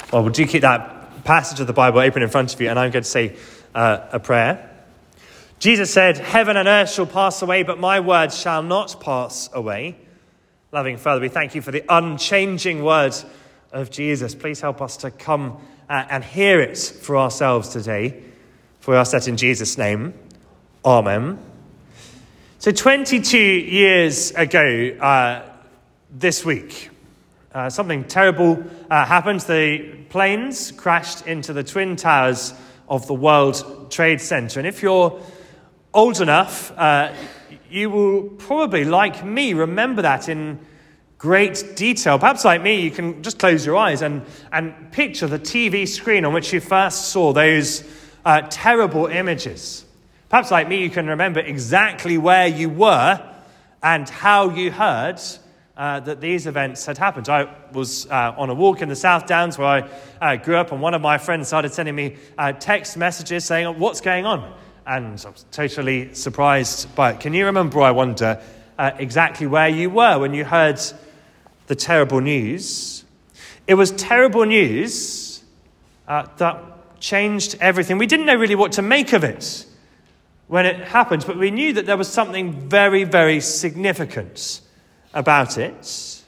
Well, would you keep that passage of the Bible open in front of you, and I'm going to say a prayer. Jesus said, "Heaven and earth shall pass away, but my words shall not pass away." Loving Father, we thank you for the unchanging word of Jesus. Please help us to come and hear it for ourselves today. For we ask that in Jesus' name. Amen. So 22 years ago this week, something terrible happened. The planes crashed into the Twin Towers of the World Trade Center. And if you're old enough, you will probably, like me, remember that in great detail. Perhaps like me, you can just close your eyes and picture the TV screen on which you first saw those terrible images. Perhaps like me, you can remember exactly where you were and how you heard that these events had happened. I was on a walk in the South Downs where I grew up, and one of my friends started sending me text messages saying, "What's going on?" And I was totally surprised by it. Can you remember, I wonder, exactly where you were when you heard the terrible news? It was terrible news that changed everything. We didn't know really what to make of it when it happened, but we knew that there was something very, very significant about it.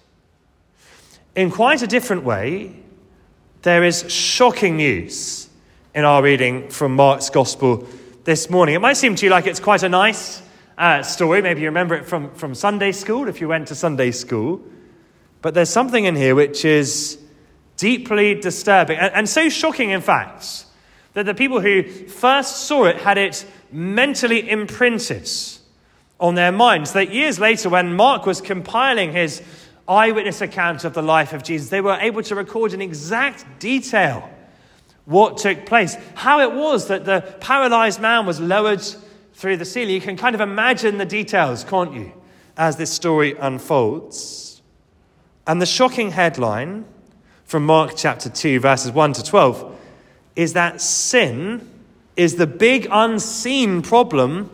In quite a different way, there is shocking news in our reading from Mark's Gospel this morning. It might seem to you like it's quite a nice story. Maybe you remember it from Sunday school, if you went to Sunday school. But there's something in here which is deeply disturbing, and so shocking, in fact, that the people who first saw it had it mentally imprinted on their minds, that years later, when Mark was compiling his eyewitness account of the life of Jesus, they were able to record in exact detail what took place, how it was that the paralyzed man was lowered through the ceiling. You can kind of imagine the details, can't you, as this story unfolds. And the shocking headline from Mark chapter 2, verses 1 to 12, is that sin is the big unseen problem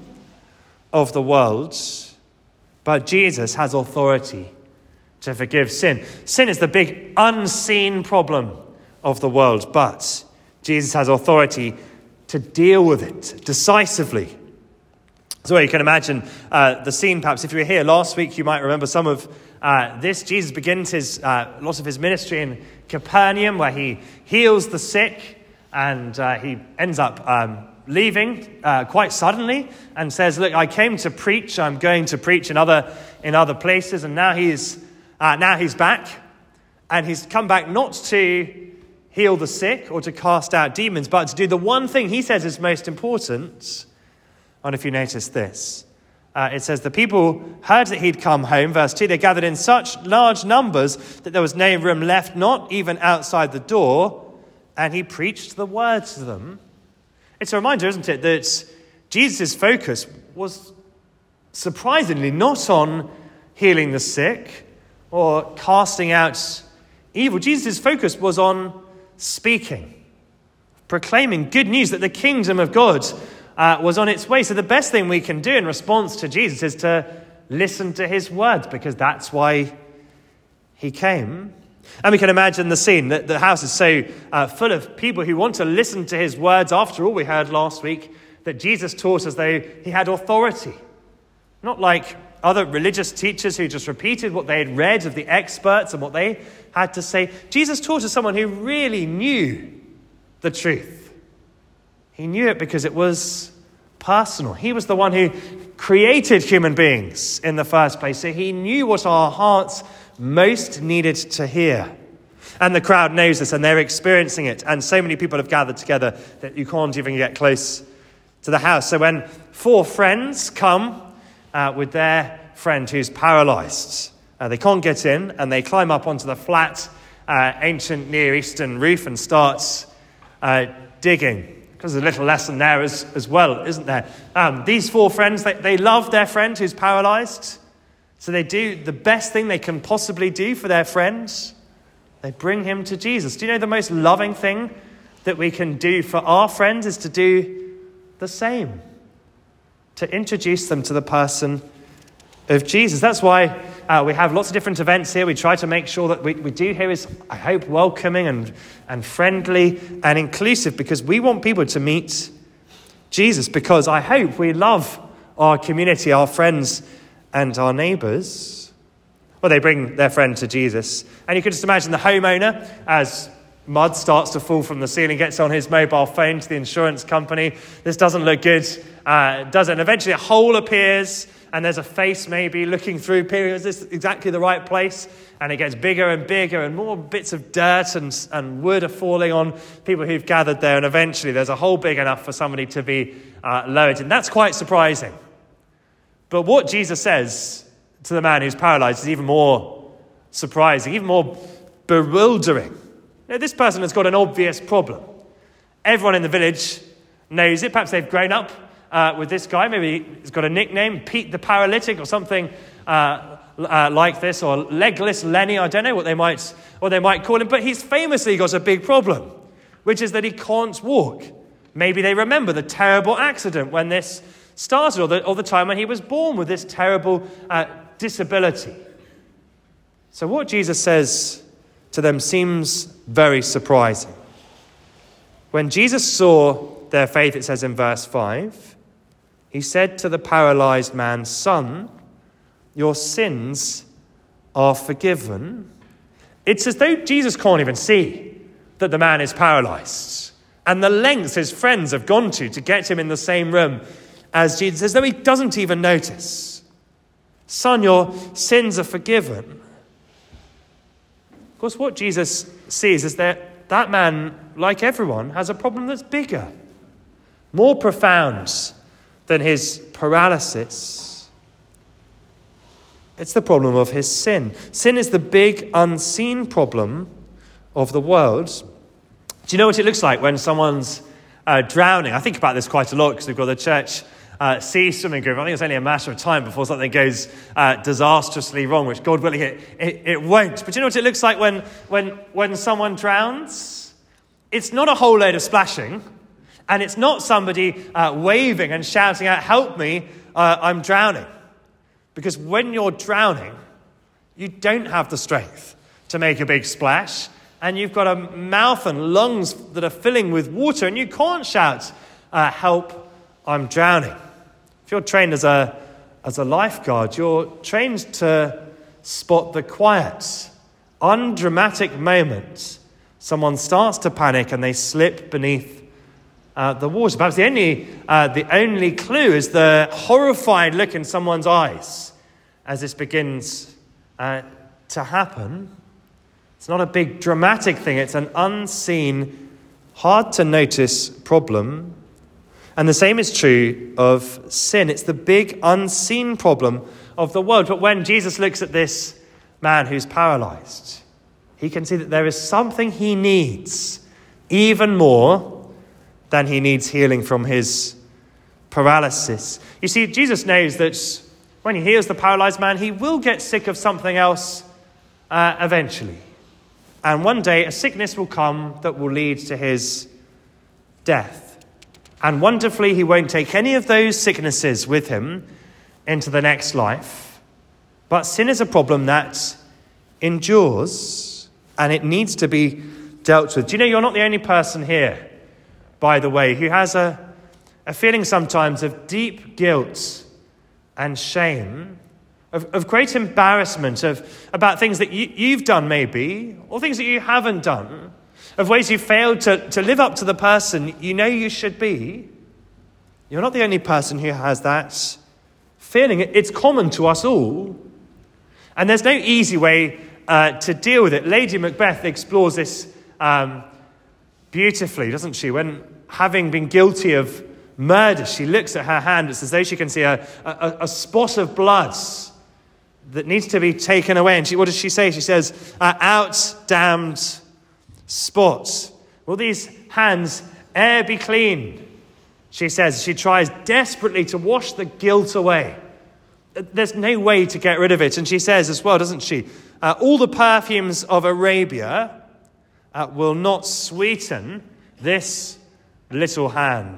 of the world, but Jesus has authority to forgive sin. Sin is the big unseen problem of the world, but Jesus has authority to deal with it decisively. So you can imagine the scene. Perhaps if you were here last week, you might remember some of this. Jesus begins lots of his ministry in Capernaum, where he heals the sick, and he ends up leaving quite suddenly and says, "Look, I came to preach. I'm going to preach in other places." And now he's back, and he's come back not to heal the sick or to cast out demons, but to do the one thing he says is most important. And if you notice this, it says the people heard that he'd come home. Verse 2, they gathered in such large numbers that there was no room left, not even outside the door, and he preached the word to them. It's a reminder, isn't it, that Jesus' focus was surprisingly not on healing the sick or casting out evil. Jesus' focus was on speaking, proclaiming good news that the kingdom of God was on its way. So the best thing we can do in response to Jesus is to listen to his words, because that's why he came. And we can imagine the scene, that the house is so full of people who want to listen to his words. After all, we heard last week that Jesus taught as though he had authority. Not like other religious teachers who just repeated what they had read of the experts and what they had to say. Jesus taught as someone who really knew the truth. He knew it because it was personal. He was the one who created human beings in the first place, so he knew what our hearts most needed to hear. And the crowd knows this, and they're experiencing it. And so many people have gathered together that you can't even get close to the house. So when 4 friends come with their friend who's paralyzed, they can't get in, and they climb up onto the flat ancient Near Eastern roof and start digging. Because there's a little lesson there as well, isn't there? These 4 friends, they love their friend who's paralyzed. So they do the best thing they can possibly do for their friends. They bring him to Jesus. Do you know the most loving thing that we can do for our friends is to do the same? To introduce them to the person of Jesus. That's why we have lots of different events here. We try to make sure that we do here is, I hope, welcoming and friendly and inclusive, because we want people to meet Jesus, because I hope we love our community, our friends and our neighbours. Well, they bring their friend to Jesus. And you can just imagine the homeowner, as mud starts to fall from the ceiling, gets on his mobile phone to the insurance company. This doesn't look good, does it? And eventually a hole appears, and there's a face maybe looking through. Is this exactly the right place? And it gets bigger and bigger, and more bits of dirt and wood are falling on people who've gathered there. And eventually there's a hole big enough for somebody to be lowered. And that's quite surprising. But what Jesus says to the man who's paralyzed is even more surprising, even more bewildering. This person has got an obvious problem. Everyone in the village knows it. Perhaps they've grown up with this guy. Maybe he's got a nickname, Pete the Paralytic, or something like this, or Legless Lenny. I don't know what they might call him. But he's famously got a big problem, which is that he can't walk. Maybe they remember the terrible accident when this started, or the time when he was born with this terrible disability. So what Jesus says to them seems very surprising. When Jesus saw their faith, it says in verse 5, he said to the paralyzed man, "Son, your sins are forgiven." It's as though Jesus can't even see that the man is paralyzed, and the lengths his friends have gone to get him in the same room as Jesus, as though he doesn't even notice. "Son, your sins are forgiven." Of course, what Jesus sees is that man, like everyone, has a problem that's bigger, more profound than his paralysis. It's the problem of his sin. Sin is the big, unseen problem of the world. Do you know what it looks like when someone's drowning? I think about this quite a lot because we've got the church sea swimming group. I think it's only a matter of time before something goes disastrously wrong, which God willing it won't. But do you know what it looks like when someone drowns? It's not a whole load of splashing, and it's not somebody waving and shouting out, "Help me, I'm drowning." Because when you're drowning, you don't have the strength to make a big splash, and you've got a mouth and lungs that are filling with water, and you can't shout, "Help, I'm drowning." If you're trained as a lifeguard, you're trained to spot the quiet, undramatic moment someone starts to panic and they slip beneath the water. Perhaps the only clue is the horrified look in someone's eyes as this begins to happen. It's not a big dramatic thing. It's an unseen, hard to notice problem. And the same is true of sin. It's the big unseen problem of the world. But when Jesus looks at this man who's paralyzed, he can see that there is something he needs even more than he needs healing from his paralysis. You see, Jesus knows that when he heals the paralyzed man, he will get sick of something else eventually. And one day a sickness will come that will lead to his death. And wonderfully, he won't take any of those sicknesses with him into the next life. But sin is a problem that endures, and it needs to be dealt with. Do you know you're not the only person here, by the way, who has a feeling sometimes of deep guilt and shame, of great embarrassment about things that you've done maybe, or things that you haven't done, of ways you failed to live up to the person you know you should be. You're not the only person who has that feeling. It's common to us all. And there's no easy way to deal with it. Lady Macbeth explores this beautifully, doesn't she? When, having been guilty of murder, she looks at her hand. It's as though she can see a spot of blood that needs to be taken away. And what does she say? She says, "Out, damned spot. Will these hands e'er be clean?" She says. She tries desperately to wash the guilt away. There's no way to get rid of it. And she says as well, doesn't she? "All the perfumes of Arabia will not sweeten this little hand."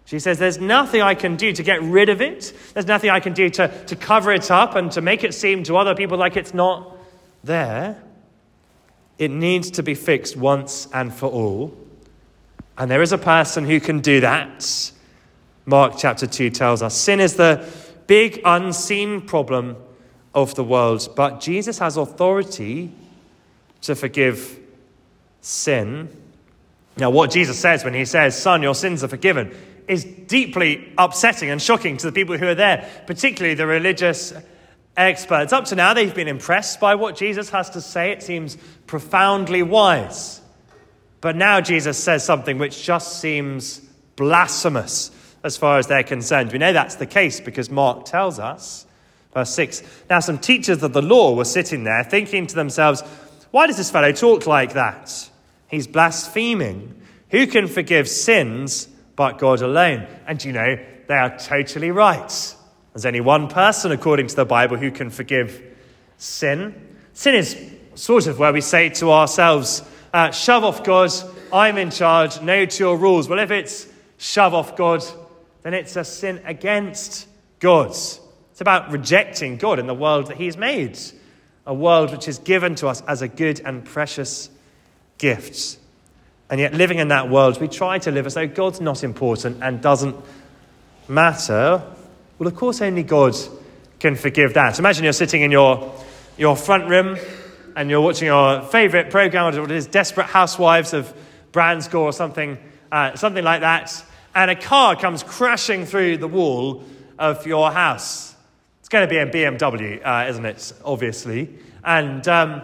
She says, there's nothing I can do to get rid of it. There's nothing I can do to cover it up and to make it seem to other people like it's not there. It needs to be fixed once and for all. And there is a person who can do that. Mark chapter 2 tells us sin is the big unseen problem of the world, but Jesus has authority to forgive sin. Now, what Jesus says when he says, "Son, your sins are forgiven," is deeply upsetting and shocking to the people who are there, particularly the religious experts. Up to now, they've been impressed by what Jesus has to say. It seems profoundly wise. But now Jesus says something which just seems blasphemous as far as they're concerned. We know that's the case because Mark tells us, verse 6, now some teachers of the law were sitting there thinking to themselves, why does this fellow talk like that? He's blaspheming. Who can forgive sins but God alone? And you know, they are totally right. There's only one person, according to the Bible, who can forgive sin. Sin is sort of where we say to ourselves, shove off God, I'm in charge, no to your rules. Well, if it's shove off God, then it's a sin against God. It's about rejecting God in the world that he's made, a world which is given to us as a good and precious gift. And yet living in that world, we try to live as though God's not important and doesn't matter. Well, of course, only God can forgive that. Imagine you're sitting in your front room and you're watching your favourite programme, what it is, Desperate Housewives of Branscore or something like that, and a car comes crashing through the wall of your house. It's going to be a BMW, isn't it? Obviously. And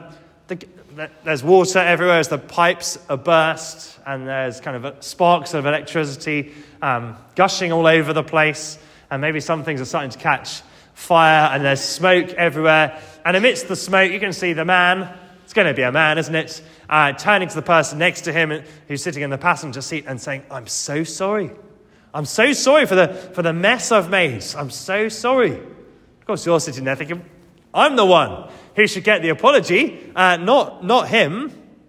there's water everywhere as the pipes are burst, and there's kind of sparks of electricity gushing all over the place, and maybe some things are starting to catch fire, and there's smoke everywhere. And amidst the smoke, you can see the man, it's going to be a man, isn't it, turning to the person next to him who's sitting in the passenger seat and saying, I'm so sorry. I'm so sorry for the mess I've made. I'm so sorry. Of course, you're sitting there thinking, I'm the one who should get the apology, not him.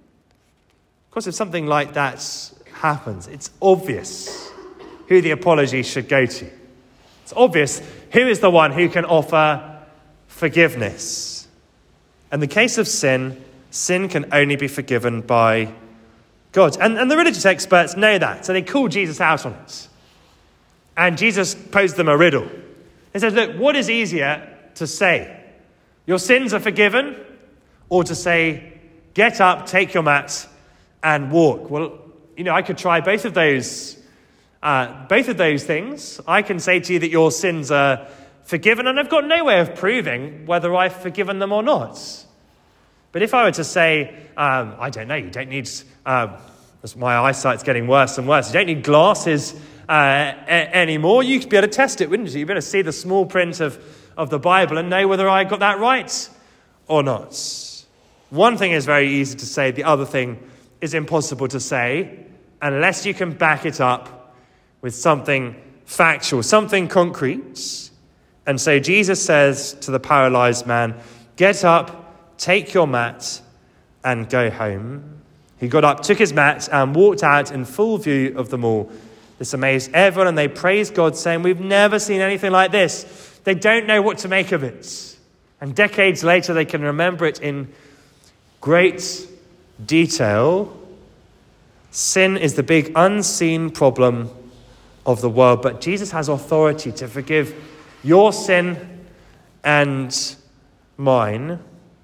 Of course, if something like that happens, it's obvious who the apology should go to. It's obvious who is the one who can offer forgiveness. In the case of sin can only be forgiven by God. And the religious experts know that, so they call Jesus out on it. And Jesus posed them a riddle. He says, look, what is easier to say? Your sins are forgiven, or to say, get up, take your mat, and walk? Well, I could try both of those things. I can say to you that your sins are forgiven, and I've got no way of proving whether I've forgiven them or not. But if I were to say, I don't know, you don't need, as my eyesight's getting worse and worse, you don't need glasses anymore, you'd be able to test it, wouldn't you? You'd be able to see the small print of the Bible and know whether I got that right or not. One thing is very easy to say, the other thing is impossible to say unless you can back it up with something factual, something concrete. And so Jesus says to the paralyzed man, get up, take your mat, and go home. He got up, took his mat, and walked out in full view of them all. This amazed everyone, and they praised God, saying, we've never seen anything like this. They don't know what to make of it. And decades later, they can remember it in great detail. Sin is the big unseen problem of the world, but Jesus has authority to forgive your sin and mine.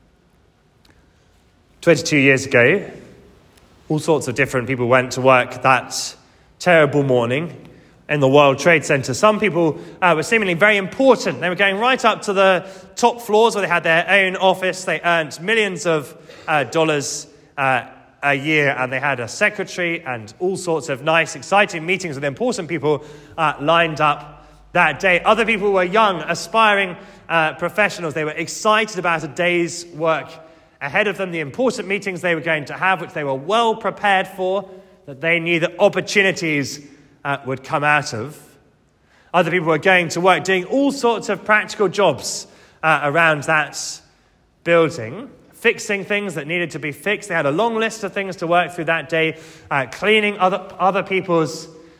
22 years ago, all sorts of different people went to work that terrible morning in the World Trade Center. Some people were seemingly very important. They were going right up to the top floors where they had their own office. They earned millions of dollars a year, and they had a secretary and all sorts of nice, exciting meetings with important people lined up that day. Other people were young, aspiring professionals. They were excited about a day's work ahead of them, the important meetings they were going to have, which they were well prepared for, that they knew that opportunities would come out of. Other people were going to work, doing all sorts of practical jobs around that building, fixing things that needed to be fixed. They had a long list of things to work through that day, cleaning other people's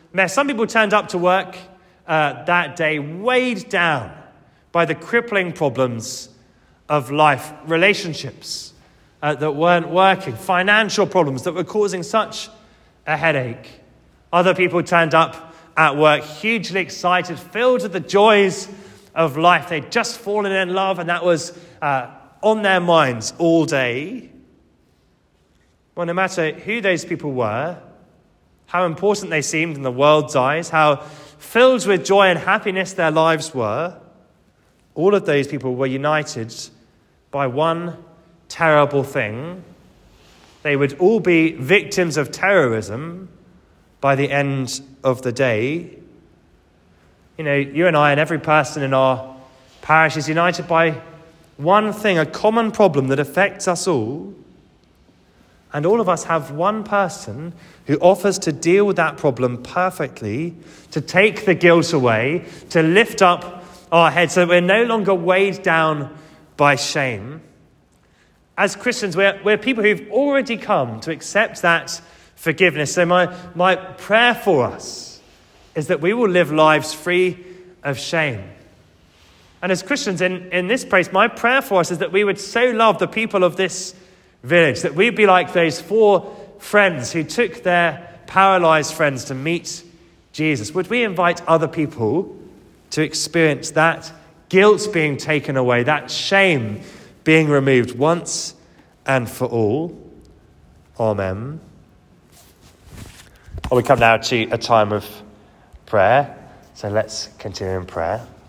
mess. Some people turned up to work that day weighed down by the crippling problems of life, relationships that weren't working, financial problems that were causing such a headache. Other people turned up at work hugely excited, filled with the joys of life. They'd just fallen in love, and that was on their minds all day. Well, no matter who those people were, how important they seemed in the world's eyes, how filled with joy and happiness their lives were, all of those people were united by one terrible thing. They would all be victims of terrorism by the end of the day. You know, you and I and every person in our parish is united by one thing, a common problem that affects us all. And all of us have one person who offers to deal with that problem perfectly, to take the guilt away, to lift up our heads so that we're no longer weighed down by shame. As Christians, we're people who've already come to accept that forgiveness. So my prayer for us is that we will live lives free of shame. And as Christians in this place, my prayer for us is that we would so love the people of this village, that we'd be like those 4 friends who took their paralyzed friends to meet Jesus. Would we invite other people to experience that guilt being taken away, that shame being removed once and for all? Amen. Well, we come now to a time of prayer, so let's continue in prayer.